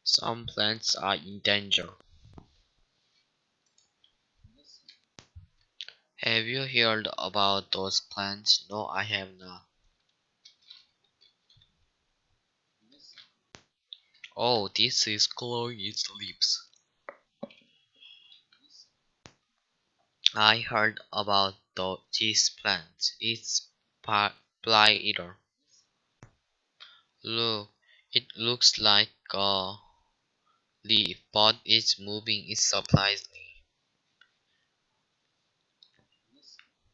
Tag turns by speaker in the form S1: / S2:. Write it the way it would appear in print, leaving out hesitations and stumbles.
S1: Some plants are in danger. Have you heard about those plants? No, I have not. Oh, this is Chloe's lips. I heard about this plant. It's fly eater. Look, it looks like a leaf, but it's moving it surprisingly.